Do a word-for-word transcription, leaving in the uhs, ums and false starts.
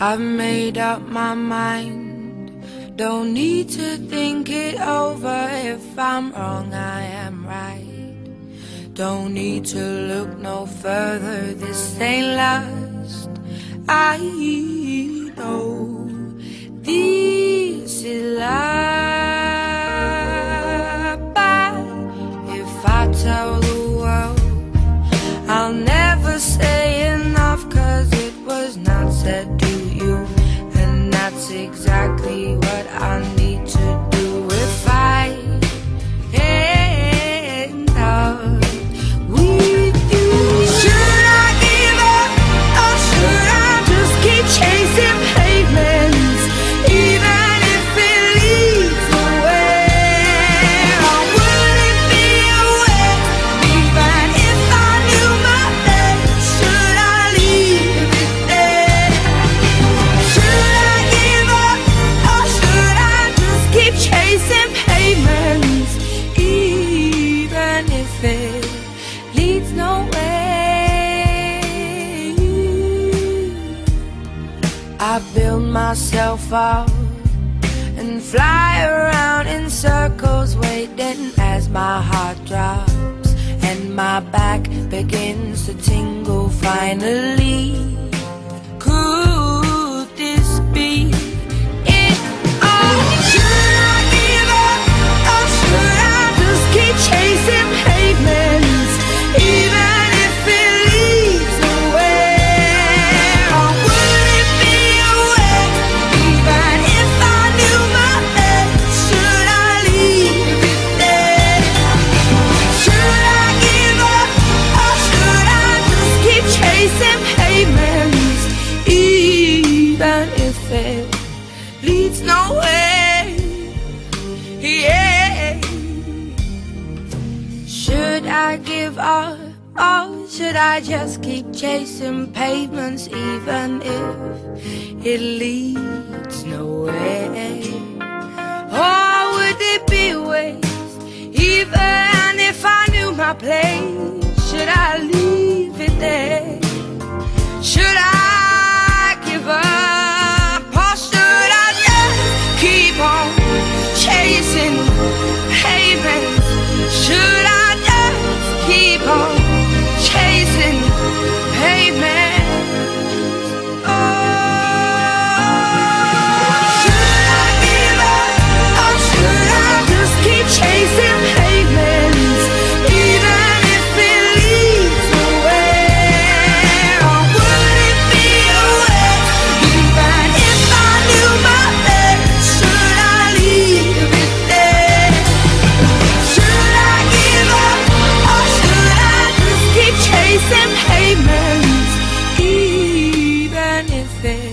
I've made up my mind. Don't need to think it over. If I'm wrong, I am right. Don't need to look no further. This ain't lust. I know this is love. But if I tell the world, I'll never say enough, 'cause it was not said to you. And that's exactly what I need to do if I end up with you. Should I give up, or should I just keep chasing pavements, even if it leads nowhere? Or would it be a waste, even if I knew my fate? Should I leave it there? Should I give up, or should I just keep chasing pavements, even if it leads nowhere? I build myself up and fly around in circles, waiting as my heart drops and my back begins to tingle. Finally, could this be it all? Should I give up, or should I just keep chasing pavements, even if it leads nowhere? Or would it be a waste, even if I knew my fate? Should I leave it there? Should I give up, or should I just keep chasing pavements, even if it leads nowhere? Yeah. Should I give up, or should I just keep chasing pavements, even if it leads nowhere? Or would it be a waste, even if I knew my place? Should I leave it there? Should I give up, or should I just keep on chasing pavements? Should I just keep on chasing pavements? Oh, should I give up, or should I just keep chasing pavements, even if it leads nowhere? Or would it be a waste, even if I knew my fate? Should I leave it there? Should I give up, or should I just keep chasing pavements, even if it